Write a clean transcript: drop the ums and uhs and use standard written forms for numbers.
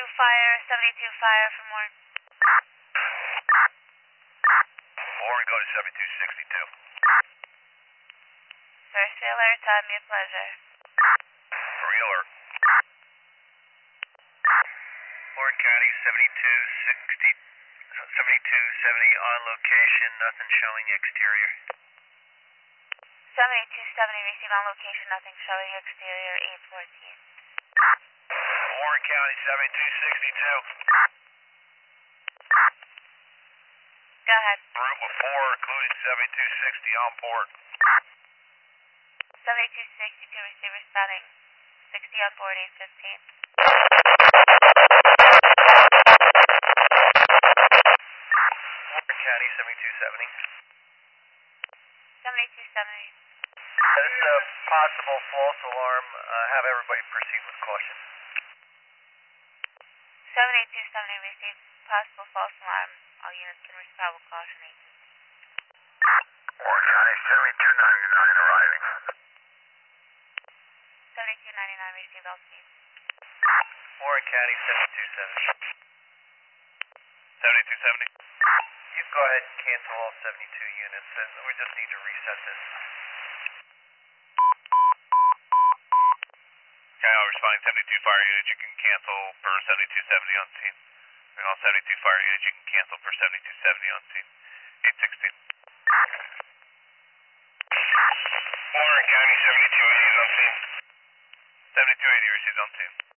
fire for Warren. Warren, go to 7262. First alert, time, your pleasure. Free alert. Warren County, 7270 on location, nothing showing exterior. 7270, receive on location, nothing showing exterior, 814. Warren County, 7262. Go ahead. Route with 4, including 7260 on port. 7262, receiver spotting. 60 on board, 815. Warren County, 7270. 7270. This is a possible false alarm. Have everybody proceed with caution. 7270, receive possible false alarm. All units can respond with caution, agents. Warren County, 7299 arriving. 7299, receive LT. Warren County, 7270. 7270. You can go ahead and cancel all 72 units, and we just need to reset this. Okay, I'll responding 72 fire units, you can cancel per 7270 on scene. And all 72 fire units, you can cancel per 7270 on scene. 816. Warren County, 7280 is on scene. 7280 receives on scene.